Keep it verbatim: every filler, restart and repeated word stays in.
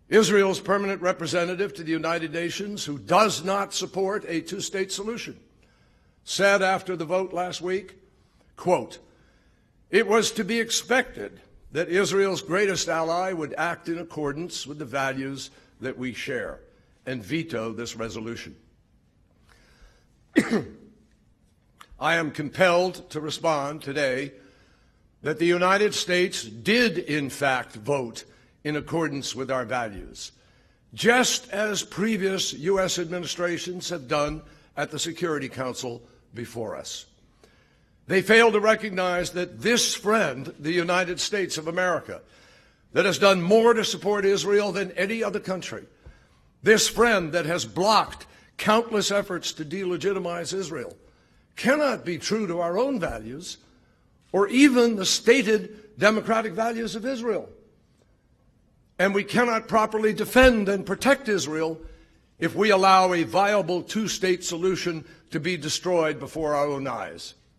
Israel's permanent representative to the United Nations, who does not support a two-state solution, said after the vote last week, quote, "It was to be expected that Israel's greatest ally would act in accordance with the values that we share and veto this resolution." I am compelled to respond today that the United States did, in fact, vote in accordance with our values, just as previous U S administrations have done at the Security Council before us. They fail to recognize that this friend, the United States of America, that has done more to support Israel than any other country, this friend that has blocked countless efforts to delegitimize Israel, cannot be true to our own values or even the stated democratic values of Israel. And we cannot properly defend and protect Israel if we allow a viable two-state solution to be destroyed before our own eyes.